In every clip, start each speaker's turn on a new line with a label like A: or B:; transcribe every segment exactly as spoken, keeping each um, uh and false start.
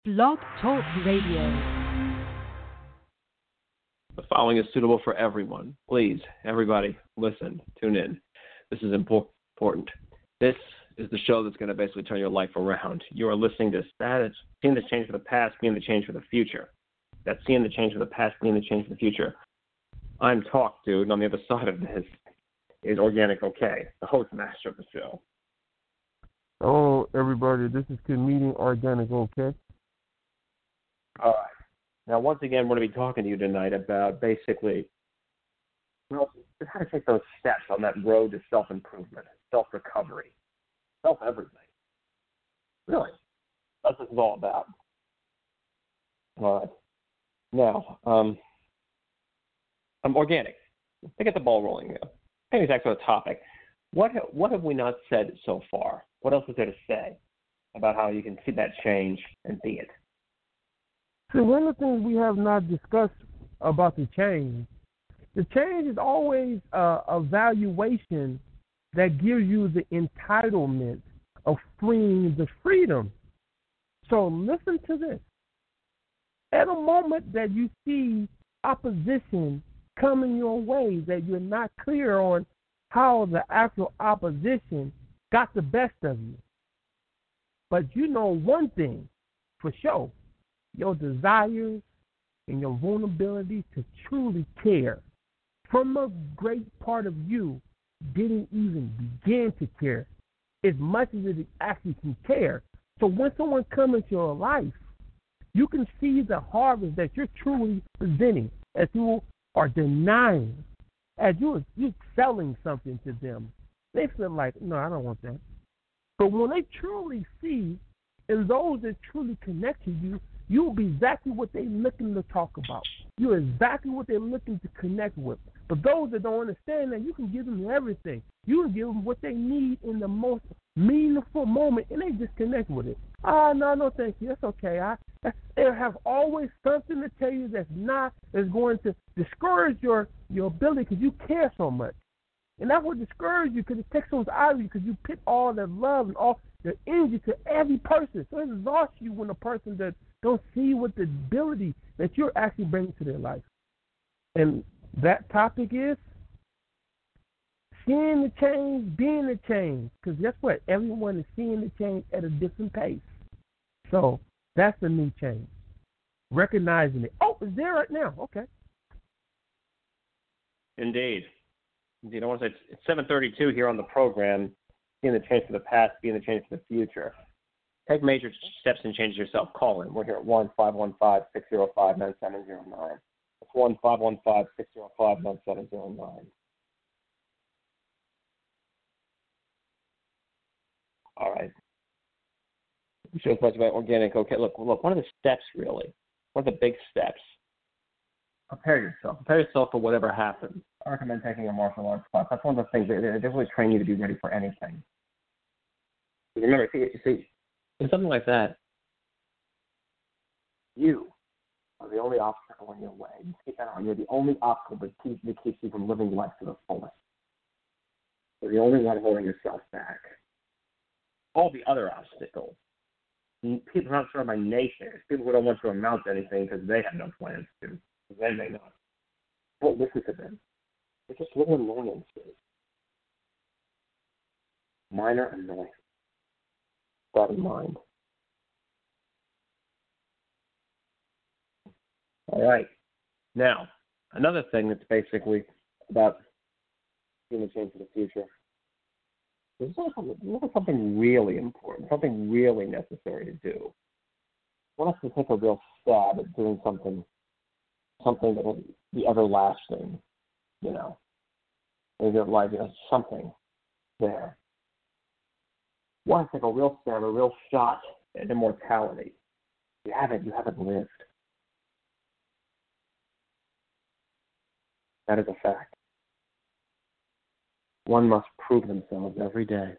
A: Blog Talk Radio.
B: The following is suitable for everyone. Please, everybody, listen, tune in. This is impor- important. This is the show that's going to basically turn your life around. You are listening to Status, seeing the change for the past, being the change for the future. That's seeing the change for the past, being the change for the future. I'm Talk Dude, and on the other side of this is Organic OK, the host master of the show.
C: Hello, everybody. This is comedian Organic OK.
B: All right. Now, once again, we're going to be talking to you tonight about basically, well, how to take those steps on that road to self-improvement, self-recovery, self-everything. Really. That's what it's all about. All right. Now, um, I'm Organic. To get the ball rolling here. Maybe back to the topic. What what have we not said so far? What else is there to say about how you can see that change and be it?
C: So one of the things we have not discussed about the change, the change is always a evaluation that gives you the entitlement of freeing the freedom. So listen to this. At a moment that you see opposition coming your way, that you're not clear on how the actual opposition got the best of you. But you know one thing for sure. Your desires and your vulnerability to truly care from a great part of you didn't even begin to care as much as it actually can care. So when someone comes into your life, you can see the harvest that you're truly presenting as you are denying, as you're, you're selling something to them. They feel like, no, I don't want that. But when they truly see, and those that truly connect to you, you'll be exactly what they're looking to talk about. You're exactly what they're looking to connect with. But those that don't understand that, you can give them everything. You can give them what they need in the most meaningful moment, and they just connect with it. Oh, no, no, thank you. That's okay. I, they have always something to tell you that's not, that's going to discourage your, your ability because you care so much. And that will discourage you because it takes those out of you because you put all that love and all the energy to every person. So it exhausts you when a person that don't see what the ability that you're actually bringing to their life. And that topic is seeing the change, being the change. Because guess what? Everyone is seeing the change at a different pace. So that's the new change. Recognizing it. Oh, it's there right now. Okay.
B: Indeed. Indeed. I want to say it's seven thirty-two here on the program, being the change for the past, being the change for the future. Take major steps and change yourself. Call in. We're here at one five one five, six zero five, nine seven zero nine. That's one five one five, six zero five, nine seven zero nine. All right. We should have about Organic. Okay, look, look, one of the steps, really, one of the big steps, prepare yourself. Prepare yourself for whatever happens. I recommend taking a martial arts class. That's one of the things. They, they definitely train you to be ready for anything. Remember, see, you see, in something like that, you are the only obstacle in your way. You keep that on. You're the only obstacle that keeps, that keeps you from living life to the fullest. You're the only one holding yourself back. All the other obstacles, people are not surrounded by nations, people who don't want to amount to anything because they have no plans to. They may not. Don't listen to them. They're just little annoyances. Minor annoyances. That in mind. All right. Now, another thing that's basically about being a change for the future. There's also something really important, something really necessary to do. I want us to take a real stab at doing something, something that will be everlasting, you know. Maybe like, you know, something there. I want to take a real stab, a real shot at immortality. You haven't, you haven't lived. That is a fact. One must prove themselves every day.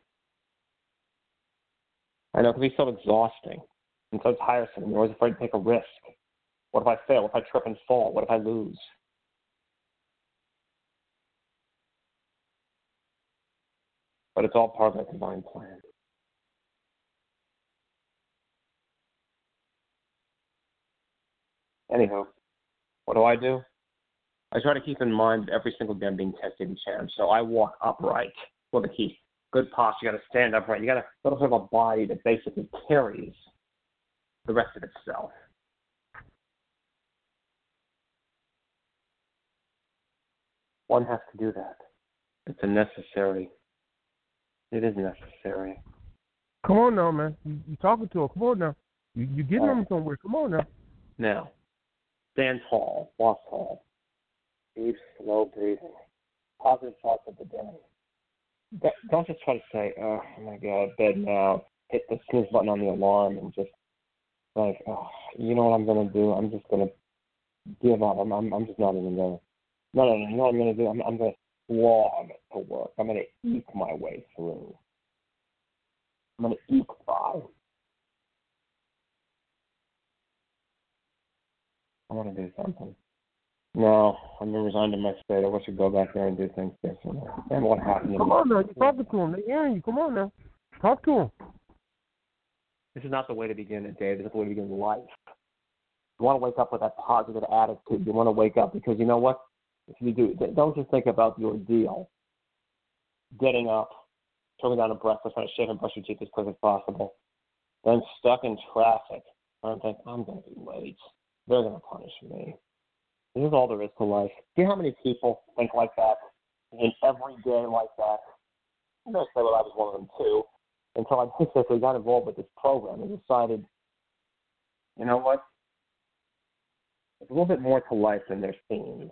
B: I know it can be so exhausting and so tiresome. You're always afraid to take a risk. What if I fail? What if I trip and fall? What if I lose? But it's all part of that divine plan. Anywho, what do I do? I try to keep in mind that every single day I'm being tested each hand. So I walk upright for the key. Good posture. You got to stand upright. You got to sort of have a body that basically carries the rest of itself. One has to do that. It's a necessary. It is necessary.
C: Come on now, man. You, you talking to her. Come on now. You, you getting
B: All
C: them somewhere. Come on now.
B: Now, stand tall. Walk tall. Deep, slow breathing. Positive thoughts of the day. Don't just try to say, oh, my God, bed now. Hit the snooze button on the alarm and just like, oh, you know what I'm going to do? I'm just going to give up. I'm, I'm, I'm just not even going to. No, no, no. You know what I'm going to do? I'm, I'm going to slog to work. I'm going to eke my way through. I'm going to eke by. I want to do something. No, I'm resigned to my state. I wish I could go back there and do things differently. And what happened?
C: Come on now. You're talking to them. They're hearing you. Come on now. Talk to them.
B: This is not the way to begin a day. This is the way to begin life. You want to wake up with that positive attitude. You want to wake up because you know what? If you do, don't just think about the ordeal. Getting up, turning down a breakfast, trying to shave and brush your teeth as quick as possible. Then stuck in traffic. And think, I'm going to be late. They're going to punish me. This is all there is to life. Do you know how many people think like that? In every day like that? I'm going to say that I was one of them too. Until I basically got involved with this program and decided, you know what? There's a little bit more to life than there seems.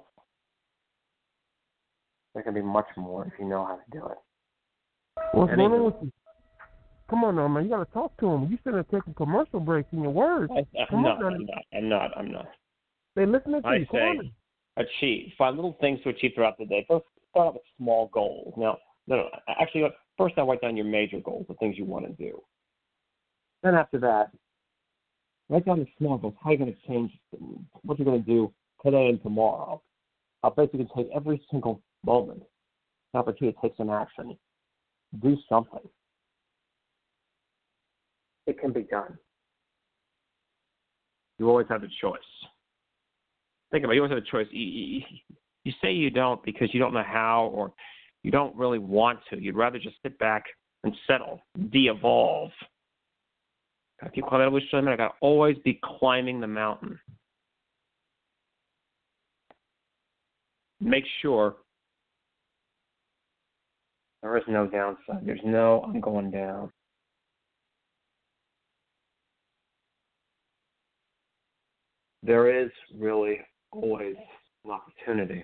B: There can be much more if you know how to do it.
C: What's
B: And
C: going
B: even,
C: on with you? Come on now, man. You got to talk to them. You sitting there taking commercial breaks in your words.
B: I, I'm,
C: Come
B: not,
C: on,
B: I'm not. I'm not. I'm not.
C: They're listening to
B: I
C: you. Come
B: say
C: on.
B: achieve. Find little things to achieve throughout the day. First, start out with small goals. Now, no, no. Actually, first, I write down your major goals, the things you want to do. Then after that, write down the small goals. How you're going to change, what you're going to do today and tomorrow. I'll basically take every single moment, an opportunity to take some action, do something. It can be done. You always have a choice. Think about it. You always have a choice. You, you, you say you don't because you don't know how or you don't really want to. You'd rather just sit back and settle, de-evolve. If you call that always I got to always be climbing the mountain. Make sure there is no downside. There's no, I'm going down. There is really always an opportunity.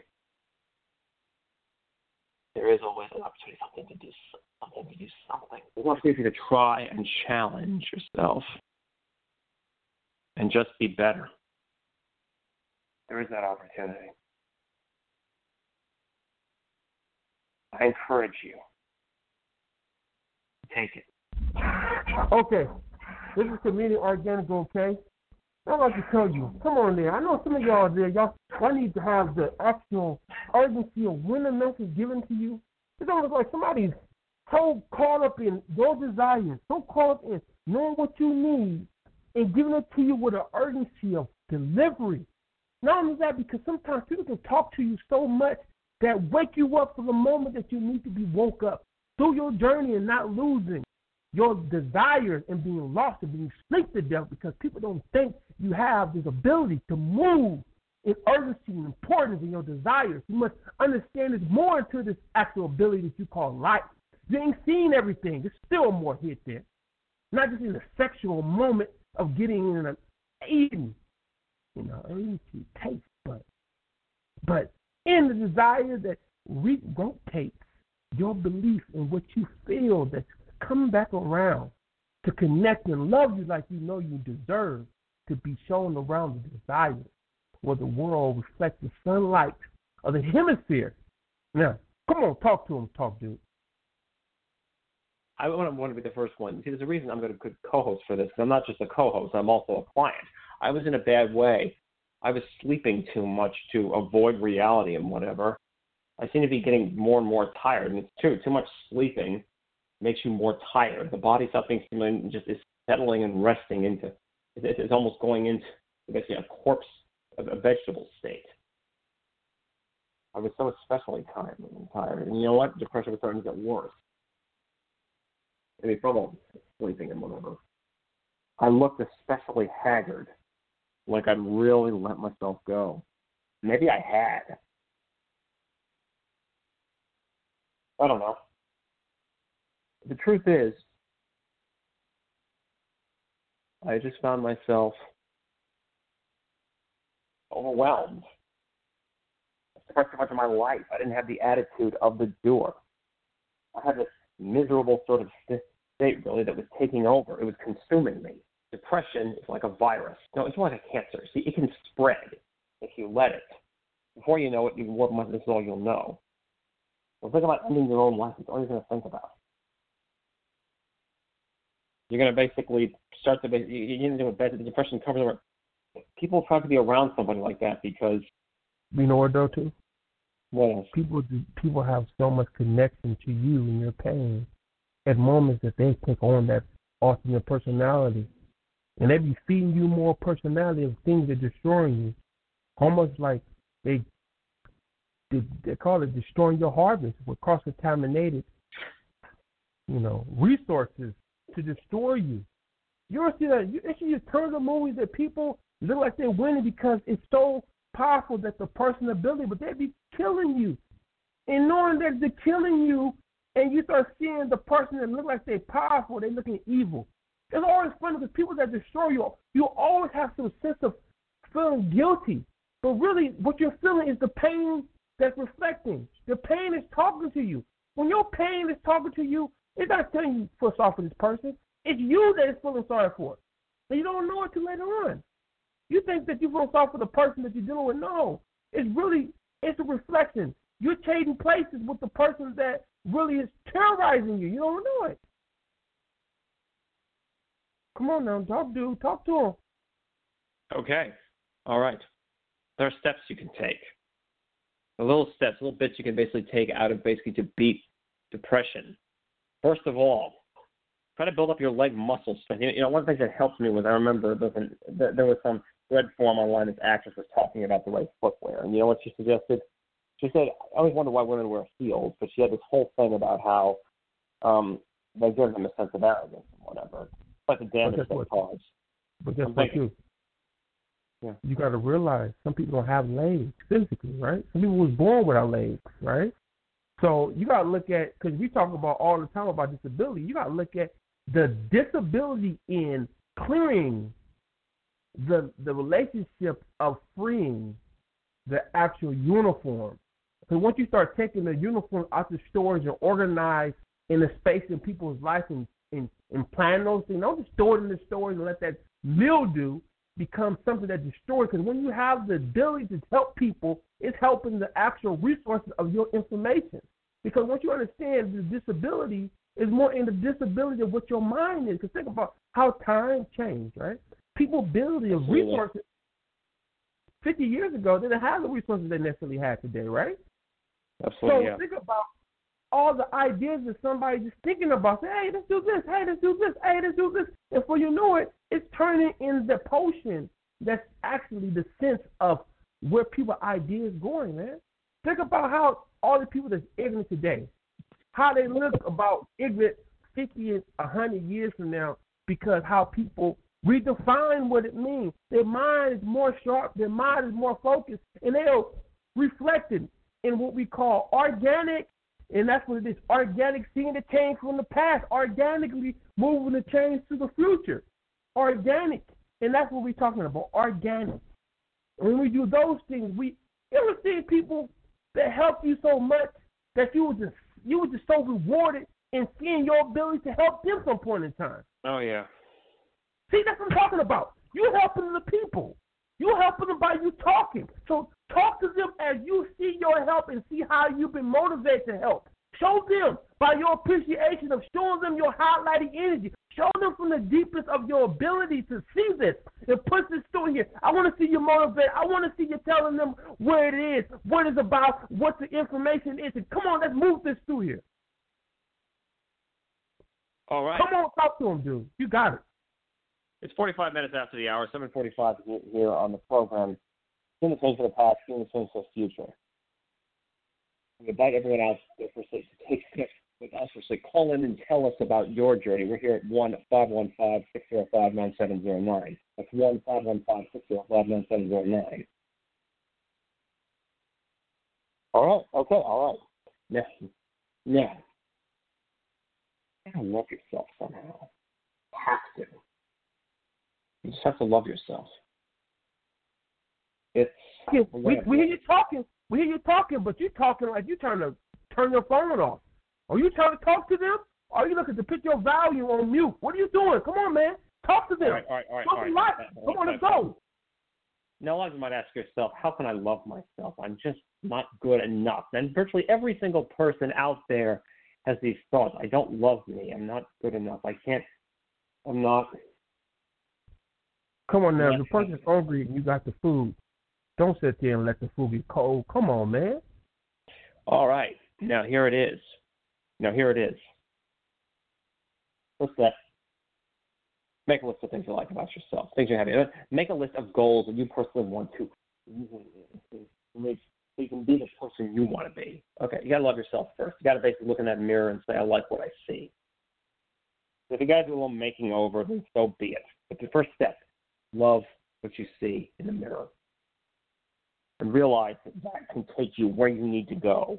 B: There is always an opportunity, something to do, something to do something. We want you to try and challenge yourself and just be better. There is that opportunity. I encourage you. Take it.
C: Okay. This is Community Organic, okay? I'd like to tell you, come on there. I know some of y'all there, y'all, y'all need to have the actual urgency of when the message given to you. It's almost like somebody's so caught up in your desires, so caught up in knowing what you need and giving it to you with an urgency of delivery. Not only that, because sometimes people can talk to you so much that wake you up for the moment that you need to be woke up through your journey and not losing your desires and being lost and being sleep to death because people don't think you have this ability to move in urgency and importance in your desires. You must understand there's more to this actual ability that you call life. You ain't seen everything. There's still more hit there. Not just in the sexual moment of getting in an eating, you know, urgency taste, but but in the desire that re- rotates your belief in what you feel that's come back around to connect and love you like you know you deserve to be shown around the desire where the world reflects the sunlight of the hemisphere. Now, come on, talk to him, talk, dude.
B: I want to, want to be the first one. See, there's a reason I'm going to good co-host for this. I'm not just a co-host. I'm also a client. I was in a bad way. I was sleeping too much to avoid reality and whatever. I seem to be getting more and more tired. And it's true. Too much sleeping makes you more tired. The body stops being stimulated and just is settling and resting into, it's almost going into basically a corpse a, a vegetable state. I was so especially tired and tired. And you know what? Depression was starting to get worse. I mean, from all sleeping and whatever. I looked especially haggard, like I'd really let myself go. Maybe I had. I don't know. The truth is, I just found myself overwhelmed. For so much of my life, I didn't have the attitude of the doer. I had this miserable sort of state, really, that was taking over. It was consuming me. Depression is like a virus. No, it's more like a cancer. See, it can spread if you let it. Before you know it, you what much this is all you'll know. Well, think about ending your own life. It's all you're going to think about. You're going to basically start to, you're going to do a bad, the depression covers over. People try to be around somebody like that because.
C: You know what, though, too?
B: What else?
C: People, people have so much connection to you and your pain at moments that they take on that alternate personality. And they be feeding you more personality of things that are destroying you. Almost like they, they, they call it destroying your harvest with cross-contaminated, you know, resources to destroy you. You ever see that? You actually just turn the movies that people look like they're winning because it's so powerful that the person ability, but they be killing you. And knowing that they're killing you, and you start seeing the person that look like they're powerful, they're looking evil. It's always funny because people that destroy you, you always have some sense of feeling guilty. But really, what you're feeling is the pain that's reflecting. The pain is talking to you. When your pain is talking to you, it's not telling you to feel sorry for this person. It's you that is feeling sorry for. And you don't know it till later on. You think that you feel sorry for the person that you're dealing with. No. It's really, it's a reflection. You're trading places with the person that really is terrorizing you. You don't know it. Come on now, talk, dude. Talk to him.
B: Okay. All right. There are steps you can take. The little steps, little bits you can basically take out of basically to beat depression. First of all, try to build up your leg muscle strength. You know, one of the things that helps me was I remember there was some thread form online. This actress was talking about the right footwear, and you know what she suggested? She said, I always wonder why women wear heels, but she had this whole thing about how um, they give them a sense of arrogance and whatever. But the damage they cause.
C: But guess what, too? Yeah. You got to realize some people don't have legs physically, right? Some people was born without legs, right? So you got to look at, because we talk about all the time about disability, you got to look at the disability in clearing the the relationship of freeing the actual uniform. So once you start taking the uniform out the storage and organize in the space in people's life and, and, and plan those things, don't just store it in the storage and let that mildew become something that destroys. Because when you have the ability to help people, it's helping the actual resources of your information. Because once you understand the disability is more in the disability of what your mind is. Because think about how time changed, right? People ability of resources fifty years ago, they didn't have the resources they necessarily have today, right?
B: Absolutely.
C: So
B: yeah.
C: think about all the ideas that somebody just thinking about. Say, hey, let's do this. Hey, let's do this. Hey, let's do this. And before you know it, it's turning in the potion that's actually the sense of where people's ideas going, man. Think about how all the people that's ignorant today, how they look about ignorant fifty and one hundred years from now, because how people redefine what it means. Their mind is more sharp, their mind is more focused, and they are reflected in what we call organic, and that's what it is, organic, seeing the change from the past, organically moving the change to the future. Organic, and that's what we're talking about, organic. And when we do those things, we you ever see people that help you so much that you were just you were just so rewarded in seeing your ability to help them some point in time.
B: Oh yeah.
C: See, that's what I'm talking about. You're helping the people. You're helping them by you talking. So talk to them as you see your help and see how you've been motivated to help. Show them by your appreciation of showing them your highlighting energy. Show them from the deepest of your ability to see this and put this through here. I want to see you motivated. I want to see you telling them where it is, what it's about, what the information is. And come on, let's move this through here.
B: All right.
C: Come on, talk to them, dude. You got it.
B: It's forty-five minutes after the hour, seven forty-five here on the program. doing the same for the past, doing the same for the future. We invite everyone else to take steps with us. So call in and tell us about your journey. We're here at one five one five, six zero five, nine seven zero nine. That's one five one five, six zero five, nine seven zero nine. All right. Okay. All right. Now, now, you gotta love yourself somehow. You have to. You just have to love yourself. It's
C: yeah, we, we hear you talking. We hear you talking, but you're talking like you're trying to turn your phone off. Are you trying to talk to them? Or are you looking to put your volume on mute? What are you doing? Come on, man. Talk to them.
B: All right, all right, all right.
C: Talk
B: all right.
C: Life.
B: All right,
C: Come on, let's
B: all right.
C: go.
B: Now, a lot of you might ask yourself, how can I love myself? I'm just not good enough. And virtually every single person out there has these thoughts. I don't love me. I'm not good enough. I can't. I'm not.
C: Come on now. If the person's hungry and you got the food, don't sit there and let the food get cold. Come on, man.
B: All right. Now, here it is. Now, here it is. What's that? Make a list of things you like about yourself, things you're happy with. Make a list of goals that you personally want to reach so you can be the person you want to be. Okay, you got to love yourself first. You got to basically look in that mirror and say, I like what I see. If you got to do a little making over, then so be it. But the first step, love what you see in the mirror. And realize that that can take you where you need to go.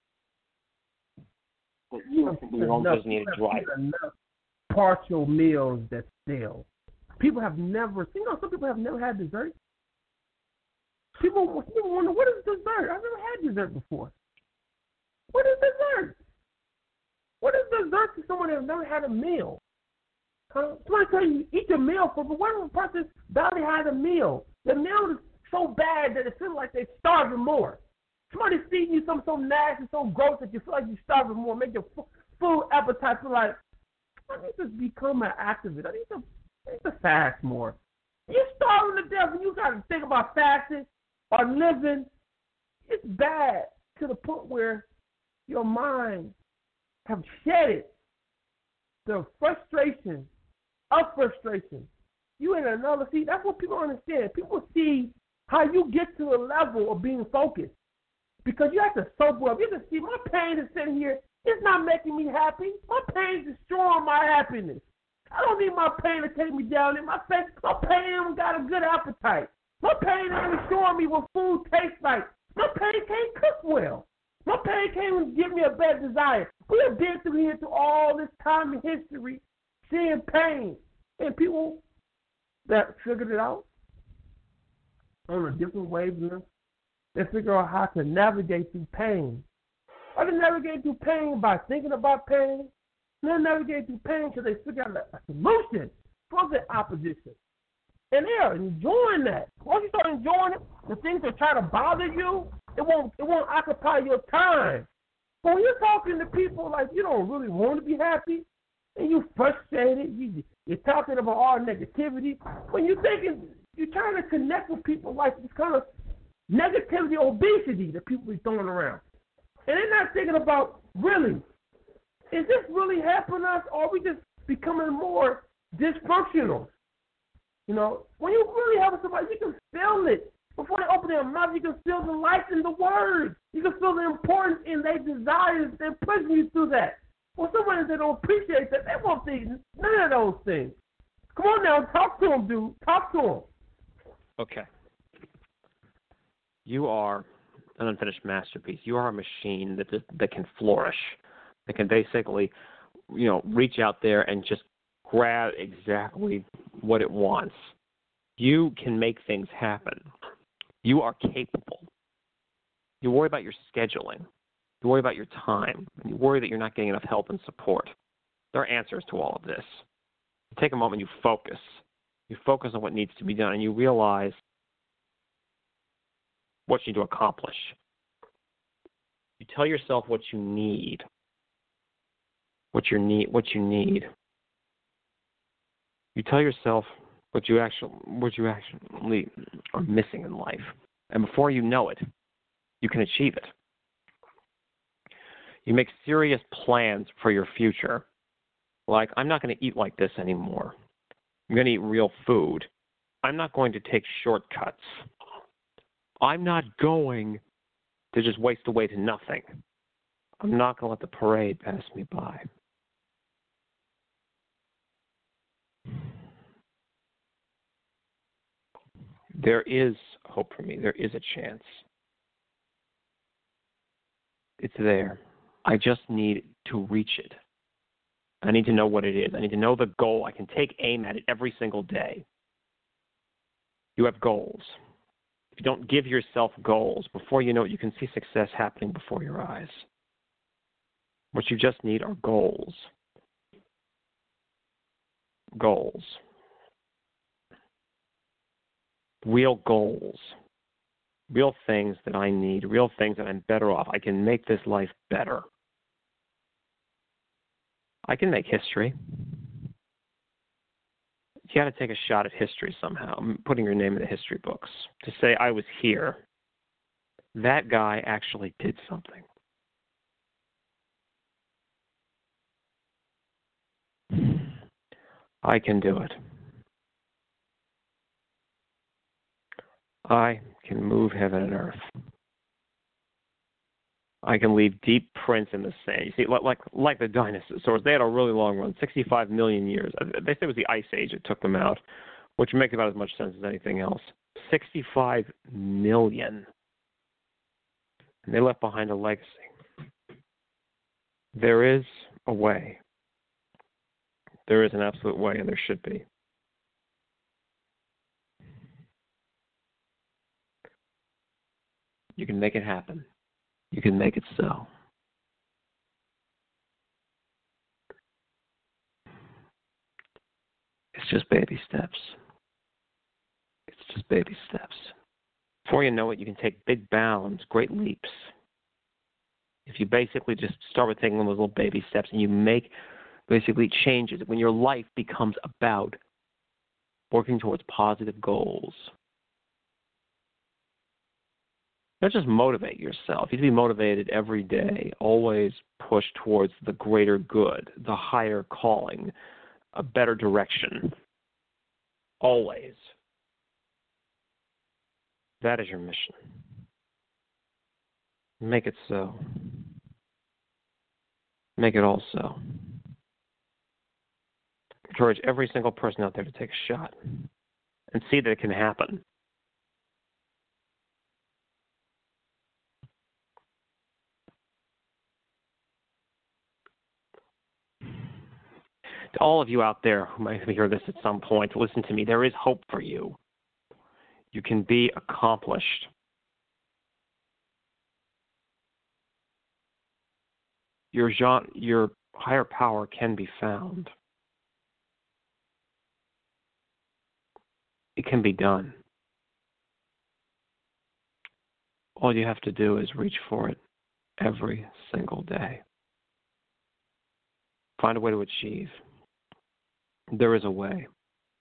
B: But you can be your own designated driver.
C: Partial meals that still. People have never, you know, some people have never had dessert. People, people wonder, what is dessert? I've never had dessert before. What is dessert? What is dessert to someone that has never had a meal? Huh? Somebody tell you, eat your meal for, but what if a person barely had a meal? The meal is so bad that it feels like they're starving more. Somebody's feeding you something so nasty, so gross that you feel like you're starving more, make your food appetite feel like, I need to become an activist. I need to, I need to fast more. You're starving to death and you got to think about fasting or living. It's bad to the point where your mind have shedded the frustration of frustration. You in another, see, that's what people understand. People see how you get to a level of being focused because you have to sober up. You have to see my pain is sitting here. It's not making me happy. My pain is destroying my happiness. I don't need my pain to take me down in my face. My pain ain't got a good appetite. My pain ain't showing me what food tastes like. My pain can't cook well. My pain can't even give me a bad desire. We have been through here through all this time in history, seeing pain. And people that figured it out on a different wavelength, they figure out how to navigate through pain. Or they navigate through pain by thinking about pain. And they navigate through pain because they figure out a solution for the opposition. And they're enjoying that. Once you start enjoying it, the things that try to bother you, it won't it won't occupy your time. But when you're talking to people like you don't really want to be happy, and you're frustrated, you, you're talking about all negativity, when you're thinking, you're trying to connect with people like this kind of negativity, obesity that people be throwing around. And they're not thinking about, really, is this really helping us or are we just becoming more dysfunctional? You know, when you really help somebody, you can feel it. Before they open their mouth, you can feel the life in the words. You can feel the importance in their desires. They're pushing you through that. Well, somebody that don't appreciate that, they won't think none of those things. Come on now, talk to them, dude. Talk to them.
B: Okay. You are an unfinished masterpiece. You are a machine that just, that can flourish, that can basically, you know, reach out there and just grab exactly what it wants. You can make things happen. You are capable. You worry about your scheduling. You worry about your time. You worry that you're not getting enough help and support. There are answers to all of this. You take a moment, you focus. You focus on what needs to be done, and you realize what you need to accomplish. You tell yourself what you need. What you need. What you need. You tell yourself what you actually what you actually are missing in life, and before you know it, you can achieve it. You make serious plans for your future, like I'm not going to eat like this anymore. I'm going to eat real food. I'm not going to take shortcuts. I'm not going to just waste away to nothing. I'm not going to let the parade pass me by. There is hope for me. There is a chance. It's there. I just need to reach it. I need to know what it is. I need to know the goal. I can take aim at it every single day. You have goals. If you don't give yourself goals, before you know it, you can see success happening before your eyes. What you just need are goals. Goals. Real goals. Real things that I need. Real things that I'm better off. I can make this life better. I can make history. You got to take a shot at history somehow, putting your name in the history books to say, I was here. That guy actually did something. I can do it. I can move heaven and earth. I can leave deep prints in the sand. You see, like like the dinosaurs, they had a really long run, sixty-five million years. They say it was the Ice Age that took them out, which makes about as much sense as anything else. sixty-five million. And they left behind a legacy. There is a way. There is an absolute way, and there should be. You can make it happen. You can make it so. It's just baby steps. It's just baby steps. Before you know it, you can take big bounds, great leaps. If you basically just start with taking those little baby steps and you make basically changes, when your life becomes about working towards positive goals. Not just motivate yourself. You need to be motivated every day. Always push towards the greater good, the higher calling, a better direction. Always. That is your mission. Make it so. Make it all so. Encourage every single person out there to take a shot and see that it can happen. To all of you out there who might hear this at some point, listen to me. There is hope for you. You can be accomplished. Your, your higher power can be found. It can be done. All you have to do is reach for it every single day. Find a way to achieve. There is a way.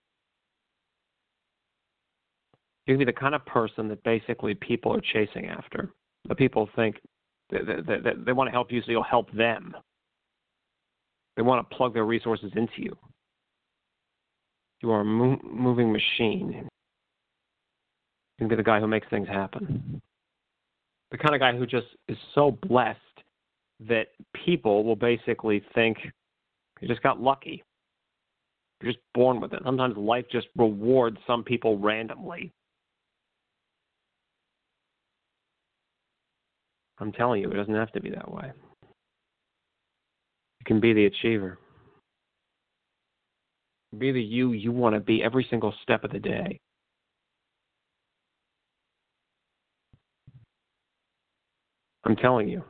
B: You can be the kind of person that basically people are chasing after. The people think that they, they, they want to help you, so you'll help them. They want to plug their resources into you. You are a mo- moving machine. You can be the guy who makes things happen. The kind of guy who just is so blessed that people will basically think you just got lucky. You're just born with it. Sometimes life just rewards some people randomly. I'm telling you, it doesn't have to be that way. You can be the achiever. Be the you you want to be every single step of the day. I'm telling you.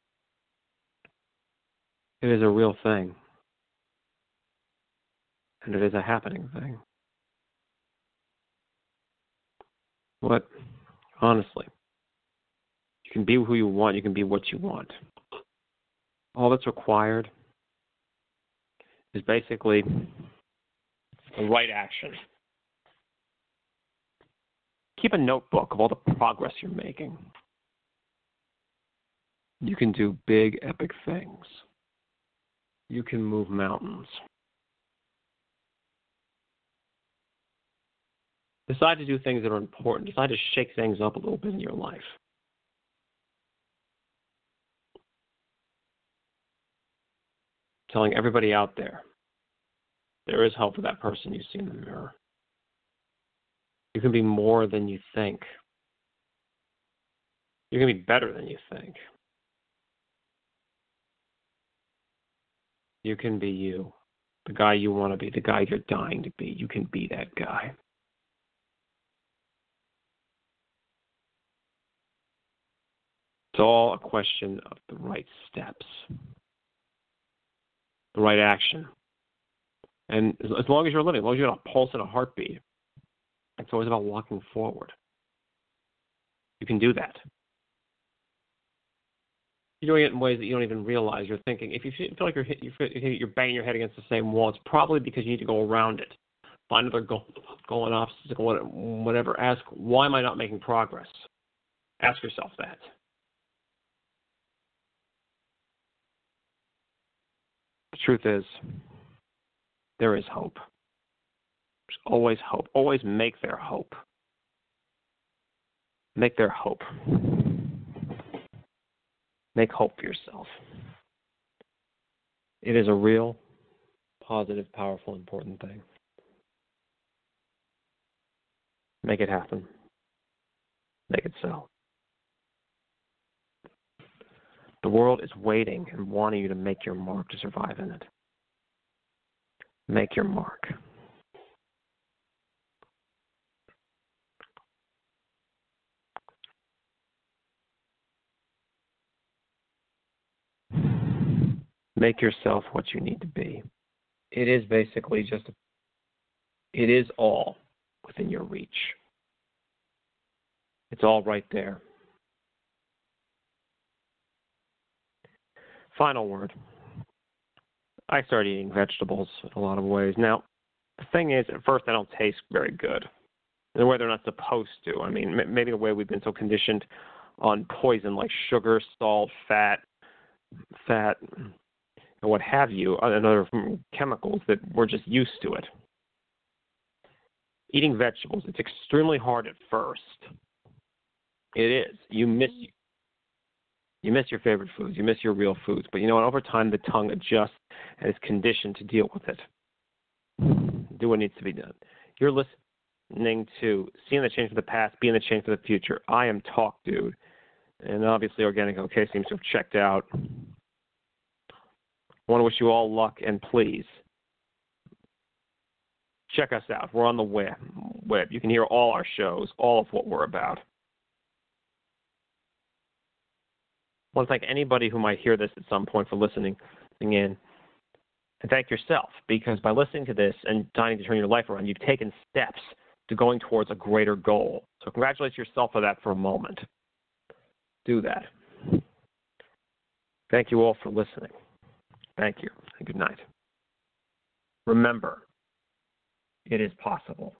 B: It is a real thing. And it is a happening thing. What? Honestly. You can be who you want. You can be what you want. All that's required is basically the right action. Keep a notebook of all the progress you're making. You can do big, epic things. You can move mountains. Decide to do things that are important. Decide to shake things up a little bit in your life. Telling everybody out there, there is hope for that person you see in the mirror. You can be more than you think. You can be better than you think. You can be you, the guy you want to be, the guy you're dying to be. You can be that guy. It's all a question of the right steps, the right action. And as, as long as you're living, as long as you got a pulse and a heartbeat, it's always about walking forward. You can do that. You're doing it in ways that you don't even realize. You're thinking, if you feel like you're hit, you're banging your head against the same wall, it's probably because you need to go around it. Find another goal, goal and obstacle, whatever. Ask, why am I not making progress? Ask yourself that. The truth is, there is hope. There's always hope. Always make their hope. Make their hope. Make hope for yourself. It is a real, positive, powerful, important thing. Make it happen. Make it so. The world is waiting and wanting you to make your mark, to survive in it. Make your mark. Make yourself what you need to be. It is basically just, it is all within your reach. It's all right there. Final word. I started eating vegetables in a lot of ways. Now, the thing is, at first, they don't taste very good. In the way they're not supposed to. I mean, maybe the way we've been so conditioned on poison like sugar, salt, fat, fat, and what have you, and other chemicals that we're just used to it. Eating vegetables, it's extremely hard at first. It is. You miss you miss your favorite foods. You miss your real foods. But you know what? Over time, the tongue adjusts and is conditioned to deal with it. Do what needs to be done. You're listening to Seeing the Change for the Past, Being the Change for the Future. I am Talk Dude. And obviously, Organic OK seems to have checked out. I want to wish you all luck, and please, check us out. We're on the web. web. You can hear all our shows, all of what we're about. I want to thank anybody who might hear this at some point for listening in. And thank yourself, because by listening to this and trying to turn your life around, you've taken steps to going towards a greater goal. So congratulate yourself for that for a moment. Do that. Thank you all for listening. Thank you, and good night. Remember, it is possible.